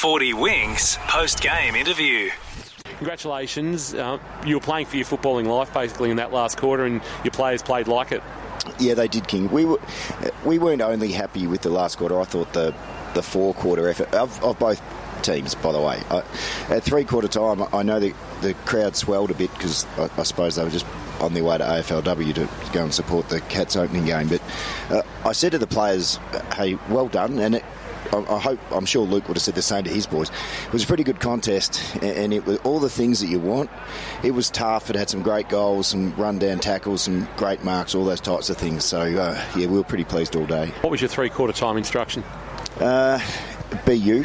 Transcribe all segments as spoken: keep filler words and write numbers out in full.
Forty Wings post-game interview. Congratulations. Uh, you were playing for your footballing life basically in that last quarter, and your players played like it. Yeah, they did, King. We were, we weren't only happy with the last quarter. I thought the the four quarter effort of, of both teams, by the way. I, at three quarter time, I know the the crowd swelled a bit because I, I suppose they were just on their way to A F L W to go and support the Cats opening game. But uh, I said to the players, "Hey, well done," and it, I, I hope, I'm sure Luke would have said the same to his boys. It was a pretty good contest, and it was all the things that you want. It was tough. It had some great goals, some run-down tackles, some great marks, all those types of things. So, uh, yeah, we were pretty pleased all day. What was your three-quarter time instruction? Uh, B U.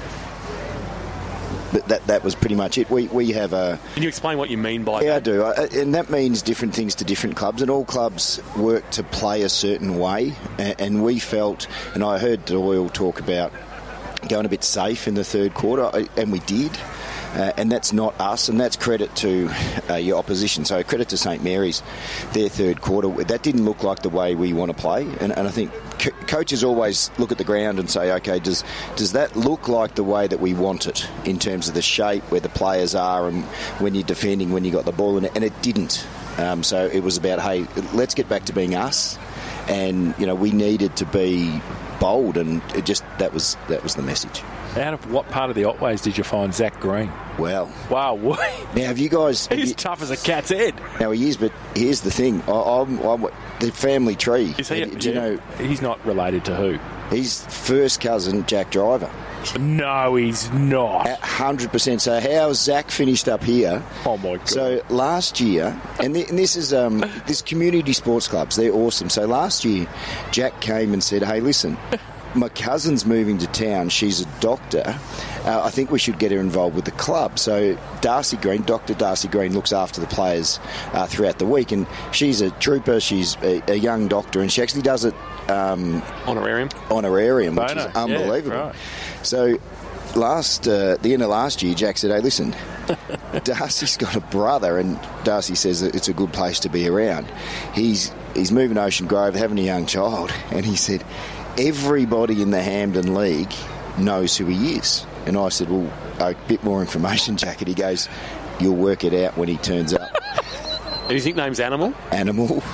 But that that was pretty much it. We we have a... Can you explain what you mean by yeah, that? Yeah, I do. I, and that means different things to different clubs, and all clubs work to play a certain way. And, and we felt, and I heard Doyle talk about going a bit safe in the third quarter, and we did. Uh, and that's not us, and that's credit to uh, your opposition. So credit to St Mary's, their third quarter. That didn't look like the way we want to play, and, and I think co- coaches always look at the ground and say, okay, does does that look like the way that we want it in terms of the shape, where the players are, and when you're defending, when you got the ball in it, and it didn't. Um, so it was about, hey, let's get back to being us, and you know we needed to be bold, and it just that was that was the message. Out of what part of the Otways did you find Zach Green? Well, wow, what? Now have you guys? He's you, tough as a cat's head. Now he is, but here's the thing: I, I'm, I'm the family tree. Is he? Do you yeah, know? He's not related to who? He's first cousin Jack Driver. No, he's not. one hundred percent. So how Zach finished up here? Oh my God! So last year, and, the, and this is um, this community sports clubs. They're awesome. So last year, Jack came and said, "Hey, listen." My cousin's moving to town. She's a doctor. Uh, I think we should get her involved with the club. So Darcy Green, Doctor Darcy Green, looks after the players uh, throughout the week. And she's a trooper. She's a, a young doctor. And she actually does it... Um, honorarium. Honorarium, which Bono. is unbelievable. Yeah, right. So last, uh, the end of last year, Jack said, hey, listen, Darcy's got a brother. And Darcy says that it's a good place to be around. He's, he's moving to Ocean Grove, having a young child. And he said... everybody in the Hampden League knows who he is. And I said, well, a bit more information, Jack. And he goes, you'll work it out when he turns up. Do you think name's Animal? Animal.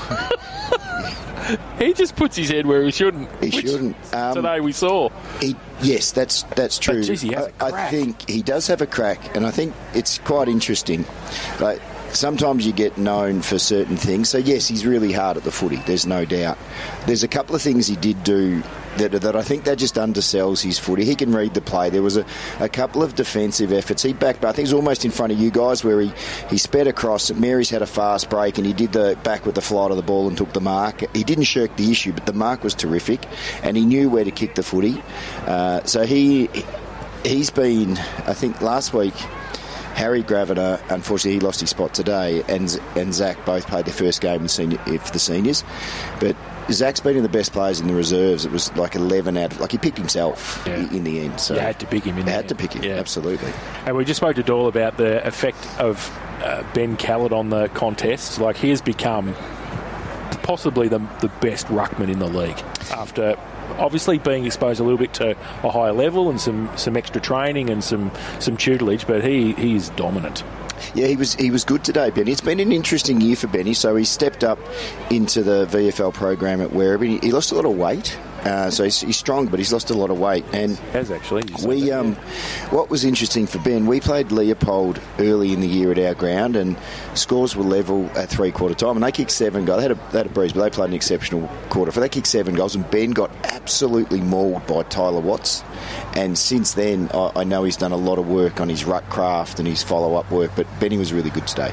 He just puts his head where he shouldn't. He shouldn't. Um, today we saw. He, yes, that's that's true. But geez, he has a crack. I think he does have a crack, and I think it's quite interesting. Like, sometimes you get known for certain things. So, yes, he's really hard at the footy, there's no doubt. There's a couple of things he did do that, that I think that just undersells his footy. He can read the play. There was a, a couple of defensive efforts. He backed, I think it was almost in front of you guys, where he, he sped across. Mary's had a fast break, and he did the back with the flight of the ball and took the mark. He didn't shirk the issue, but the mark was terrific, and he knew where to kick the footy. Uh, so he, he's been, I think last week, Harry Graviter, unfortunately, he lost his spot today, and and Zach both played their first game in senior, for the seniors. But Zach's been in the best players in the reserves. It was like eleven out of, like he picked himself yeah. in the end. So you had to pick him in the had end. to pick him, yeah. Absolutely. And we just spoke to Doyle about the effect of uh, Ben Kallard on the contest. Like, he has become possibly the, the best ruckman in the league after... obviously being exposed a little bit to a higher level and some, some extra training and some, some tutelage, but he, he is dominant. Yeah, he was he was good today, Benny. It's been an interesting year for Benny. So he stepped up into the V F L program at Werribee. He lost a lot of weight. Uh, so he's, he's strong, but he's lost a lot of weight. And he has actually. We, um, what was interesting for Ben, we played Leopold early in the year at our ground, and scores were level at three-quarter time, and they kicked seven goals. They had, a, they had a breeze, but they played an exceptional quarter. For they kicked seven goals, and Ben got absolutely mauled by Tyler Watts. And since then, I, I know he's done a lot of work on his ruck craft and his follow-up work, but Benny was really good today.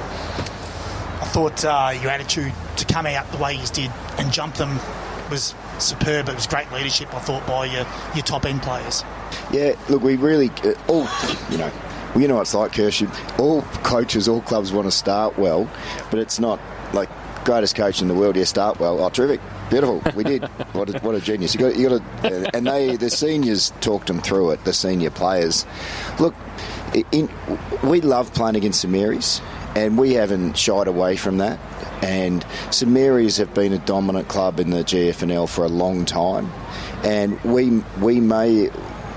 I thought uh, your attitude to come out the way you did and jump them was superb. It was great leadership, I thought, by your, your top-end players. Yeah, look, we really, uh, all, you know, well, you know what it's like, Kirsty. All coaches, all clubs want to start well, but it's not like greatest coach in the world. Yeah, start well. Oh, terrific, beautiful. We did. What a, what a genius. You got, you got to, and they, the seniors talked them through it. The senior players. Look, in, we love playing against St Mary's, and we haven't shied away from that. And St Mary's have been a dominant club in the G F N L for a long time, and we we may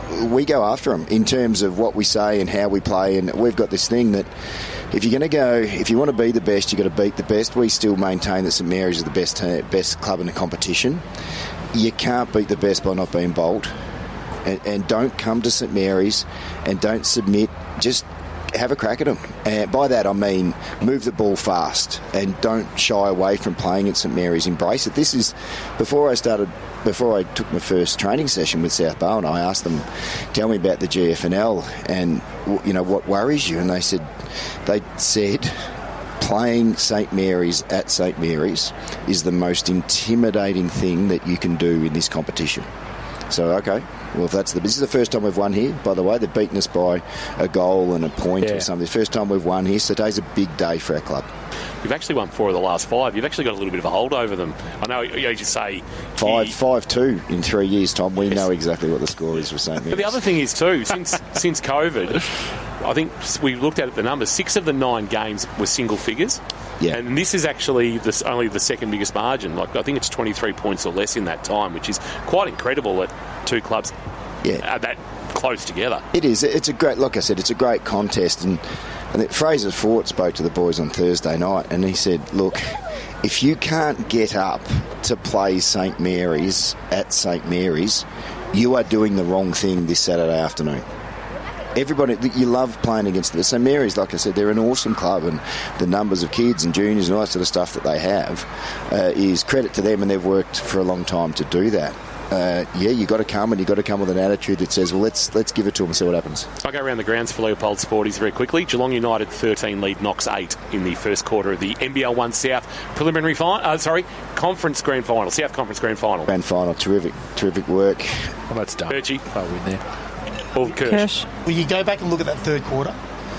we go after them in terms of what we say and how we play, and we've got this thing that if you're going to go, if you want to be the best, you've got to beat the best. We still maintain that St Mary's is the best uh, best club in the competition. You can't beat the best by not being bold. And, and don't come to St Mary's and don't submit. Just have a crack at them. And by that I mean move the ball fast and don't shy away from playing at St Mary's. Embrace it. This is before I started. Before I took my first training session with South Bowen, I asked them, "Tell me about the G F N L and you know what worries you." And they said, they said. Playing St Mary's at St Mary's is the most intimidating thing that you can do in this competition. So, okay, well, if that's the... This is the first time we've won here, by the way. They've beaten us by a goal and a point yeah. or something. The first time we've won here, so today's a big day for our club. We've actually won four of the last five. You've actually got a little bit of a hold over them. I know you just say... Five, he, five, two in three years' time. We yes. know exactly what the score is for St Mary's. But the other thing is, too, since since COVID, I think we looked at the numbers. Six of the nine games were single figures. Yeah. And this is actually this, only the second biggest margin. Like I think it's twenty-three points or less in that time, which is quite incredible that two clubs yeah. are that close together. It is. It's a great, like I said, it's a great contest. And, and Fraser Fort spoke to the boys on Thursday night and he said, look, if you can't get up to play St Mary's at St Mary's, you are doing the wrong thing this Saturday afternoon. Everybody, you love playing against them. St Mary's, like I said, they're an awesome club, and the numbers of kids and juniors and all that sort of stuff that they have uh, is credit to them, and they've worked for a long time to do that. Uh, yeah, you got to come, and you got to come with an attitude that says, well, let's let's give it to them and see what happens. I'll go around the grounds for Leopold Sporties very quickly. Geelong United thirteen lead Knox eight in the first quarter of the N B L one South preliminary final. Uh, sorry, conference grand final, South Conference grand final. Grand final, terrific, terrific work. Well, that's done. Birchie. I'll win there. Or Kirsch. Kirsch. Will you go back and look at that third quarter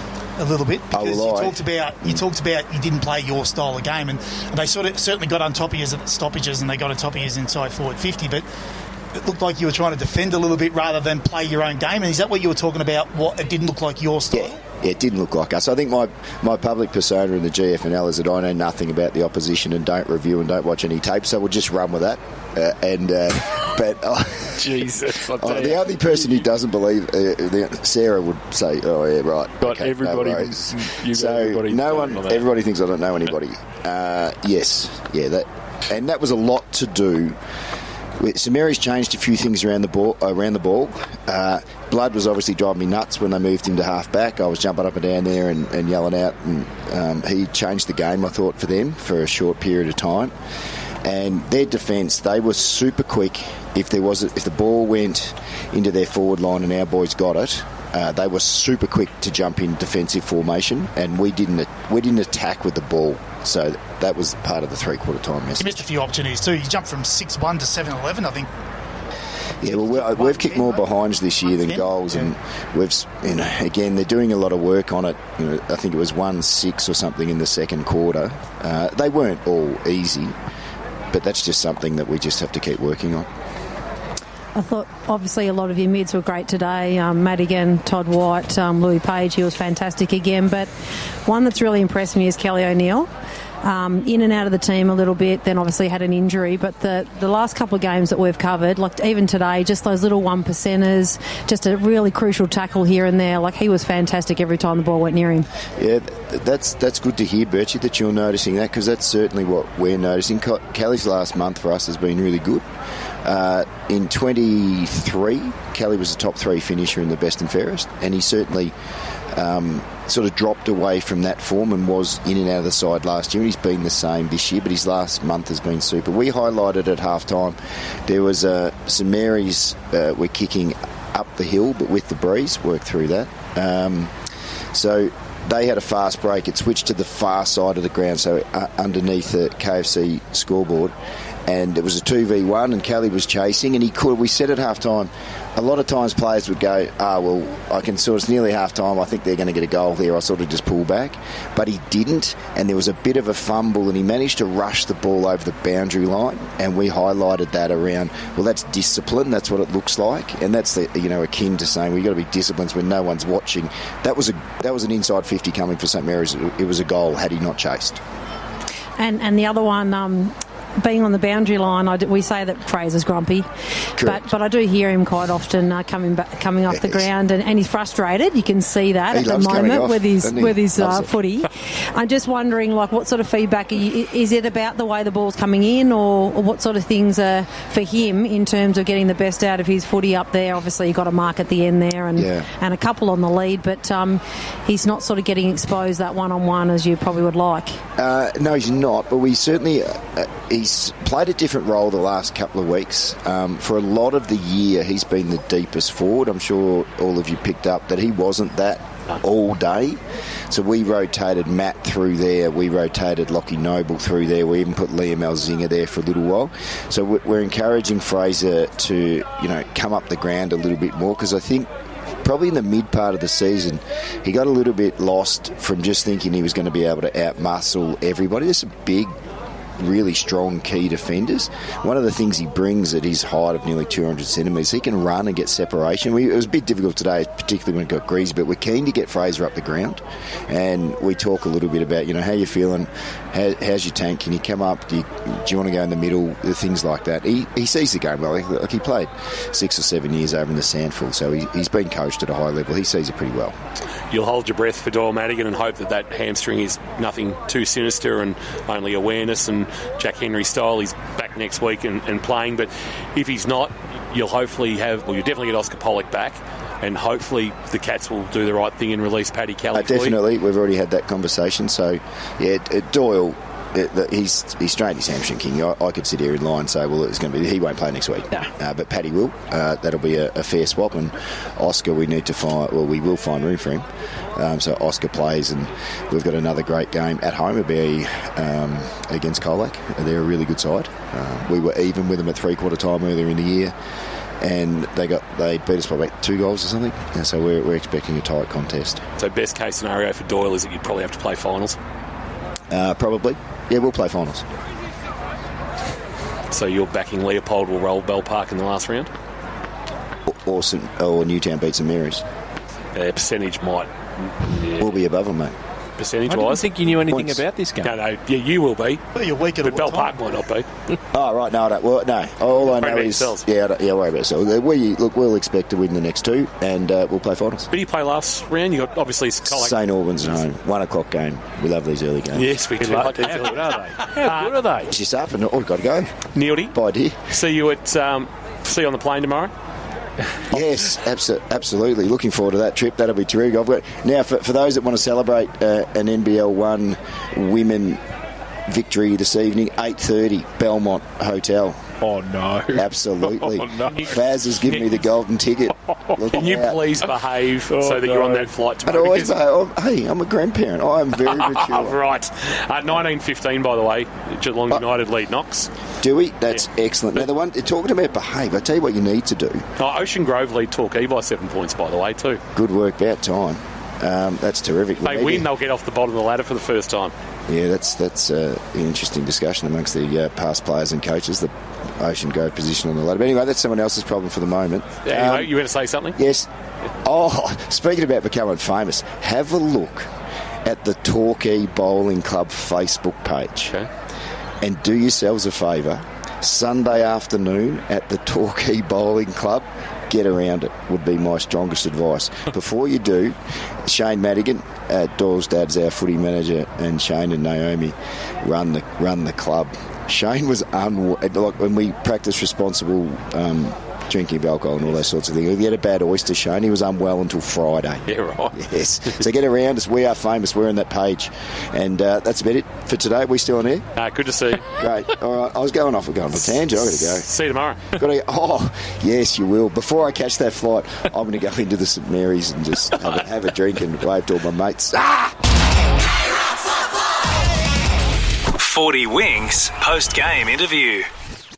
a little bit? Because oh, well, you talked about you talked about you didn't play your style of game, and, and they sort of certainly got on top of you at stoppages, and they got on top of you inside forward fifty, but it looked like you were trying to defend a little bit rather than play your own game. And is that what you were talking about? What it didn't look like your style? Yeah. Yeah, it didn't look like us. I think my, my public persona in the G F N L is that I know nothing about the opposition and don't review and don't watch any tape, so we'll just run with that. Uh, and uh, but uh, Jesus, oh, the only person who doesn't believe uh, Sarah would say, "Oh yeah, right." But okay, everybody, no you so everybody no one, everybody thinks I don't know anybody. Uh, yes, yeah, that, and that was a lot to do. St Mary's changed a few things around the ball. Around the ball, uh, Blood was obviously driving me nuts when they moved him to half back. I was jumping up and down there and, and yelling out, and um, he changed the game, I thought, for them for a short period of time. And their defence, they were super quick. If there was, a, if the ball went into their forward line and our boys got it, uh, they were super quick to jump in defensive formation, and we didn't we didn't attack with the ball. So that was part of the three-quarter time message. You missed a few opportunities too. You jumped from six one to seven eleven, I think. Yeah, well, we've kicked more behinds this year than goals, and we've, you know, again, they're doing a lot of work on it. You know, I think it was one six or something in the second quarter. Uh, they weren't all easy, but that's just something that we just have to keep working on. I thought, obviously, a lot of your mids were great today. Um, Madigan, Todd White, um, Louis Page, he was fantastic again. But one that's really impressed me is Kelly O'Neill. Um, in and out of the team a little bit, then obviously had an injury. But the, the last couple of games that we've covered, like even today, just those little one-percenters, just a really crucial tackle here and there. Like, he was fantastic every time the ball went near him. Yeah, that's that's good to hear, Birchie, that you're noticing that, because that's certainly what we're noticing. Kelly's last month for us has been really good. Uh, in twenty-three, Kelly was the top three finisher in the best and fairest, and he certainly um, sort of dropped away from that form and was in and out of the side last year, and he's been the same this year, but his last month has been super. We highlighted at half-time, there was uh, St Mary's uh, were kicking up the hill, but with the breeze, worked through that. Um, so they had a fast break. It switched to the far side of the ground, so uh, underneath the K F C scoreboard, and it was a two v one, and Kelly was chasing, and he could. We said at half-time, a lot of times players would go, ah, well, I can sort of, it's nearly half-time, I think they're going to get a goal here, I sort of just pull back. But he didn't, and there was a bit of a fumble, and he managed to rush the ball over the boundary line, and we highlighted that around, well, that's discipline, that's what it looks like, and that's, the, you know, akin to saying we've got to be disciplined when no one's watching. That was a that was an inside fifty coming for St Mary's. It was a goal had he not chased. And, and the other one... Um being on the boundary line, I do, we say that Fraser's grumpy, but but I do hear him quite often uh, coming back, coming off yes. the ground, and, and he's frustrated. You can see that he at the loves moment off, with his with his uh, it. footy. I'm just wondering, like, what sort of feedback are you, is it about the way the ball's coming in, or, or what sort of things are for him in terms of getting the best out of his footy up there? Obviously, you got a mark at the end there, and yeah. and a couple on the lead, but um, he's not sort of getting exposed that one on one as you probably would like. Uh, no, he's not, but we certainly uh, he's played a different role the last couple of weeks. Um, for a lot of the year, he's been the deepest forward. I'm sure all of you picked up that he wasn't that all day. So we rotated Matt through there. We rotated Lockie Noble through there. We even put Liam Elzinga there for a little while. So we're encouraging Fraser to, you know, come up the ground a little bit more, because I think probably in the mid part of the season, he got a little bit lost from just thinking he was going to be able to outmuscle everybody. There's some big, really strong key defenders. One of the things he brings at his height of nearly two hundred centimetres, he can run and get separation. We, it was a bit difficult today, particularly when it got greasy, but we're keen to get Fraser up the ground. And we talk a little bit about, you know, how you feeling, how, how's your tank, can you come up, do you, do you want to go in the middle, things like that. He, he sees the game well. Like, he played six or seven years over in the Sandful, so he, he's been coached at a high level. He sees it pretty well. You'll hold your breath for Doyle Madigan and hope that that hamstring is nothing too sinister and only awareness, and Jack Henry style, he's back next week and, and playing. But if he's not, you'll hopefully have, well, you'll definitely get Oscar Pollock back, and hopefully the Cats will do the right thing and release Paddy Kelly. Uh, definitely, we've already had that conversation. So, yeah, Doyle, it, the, he's he's strained his hamstring, King. I, I could sit here in line and say, well, it's going to be, he won't play next week. No. Uh, but Paddy will. Uh, that'll be a, a fair swap. And Oscar, we need to find, well, we will find room for him. Um, so Oscar plays, and we've got another great game at home. It'll be um, against Colac. They're a really good side. Uh, we were even with them at three-quarter time earlier in the year, and they got they beat us by about two goals or something. And so we're, we're expecting a tight contest. So best case scenario for Doyle is that you'd probably have to play finals? Uh, probably. Yeah, we'll play finals. So you're backing Leopold will roll Bell Park in the last round? Or, or, St, or Newtown beat St Mary's. Uh, percentage might... Yeah. We'll be above them, mate. Percentage I didn't wise. think you knew anything Points. about this game. No, no, yeah, you will be. Well, you're weak at But a Bell time. Park might not be. Oh, right, no, I don't. Well, no. All I Worry know about is... yourselves. Yeah, I don't, yeah, worry about ourselves. We, look, we'll expect to win the next two, and uh, we'll play finals. But you play last round, you got obviously Colac. Saint Albans at home. One o'clock game. We love these early games. Yes, we do. How Like good these are early- they? How good are they? It's just up, and oh, we've got to go. Neildy, Bye, dear. see you at um, see you on the plane tomorrow. Yes, abso- absolutely. Looking forward to that trip. That'll be terrific. I've got, now, for, for those that want to celebrate uh, an N B L one women victory this evening, eight thirty, Belmont Hotel. Oh, no. Absolutely. Oh, no. Faz has given me the golden ticket. Look Can you out. please behave Oh, so that no. you're on that flight I'd tomorrow? always Because- say, oh, hey, I'm a grandparent. I am very Oh, mature. right. Uh, nineteen fifteen, by the way, Geelong United lead Knox. Do we? That's Yeah. excellent. Now, the one talking about behave, I tell you what you need to do. Oh, Ocean Grove lead Torquay by seven points, by the way, too. Good work, about time. Um, that's terrific. They Maybe- win, they'll get off the bottom of the ladder for the first time. Yeah, that's that's uh, an interesting discussion amongst the uh, past players and coaches, the Ocean Grove position on the ladder. But anyway, that's someone else's problem for the moment. Anyway, Um, you want to say something? Yes. Oh, speaking about becoming famous, have a look at the Torquay Bowling Club Facebook page. Okay. And do yourselves a favour, Sunday afternoon at the Torquay Bowling Club, get around it would be my strongest advice. Before you do, Shane Madigan, uh, Doyle's dad's our footy manager, and Shane and Naomi run the run the club. Shane was un like when we practice responsible um, drinking of alcohol and all those sorts of things. He had a bad oyster, Shane. He was unwell until Friday. Yeah, right. Yes. So get around us. We are famous. We're on that page. And uh, that's about it for today. We still on air? Uh, good to see you. Great. All right. I was going off. We're going for tangent. I've got to go. See you tomorrow. Got to, oh, yes, you will. Before I catch that flight, I'm going to go into the St Mary's and just have a, have a drink and wave to all my mates. Ah! forty Wings post-game interview.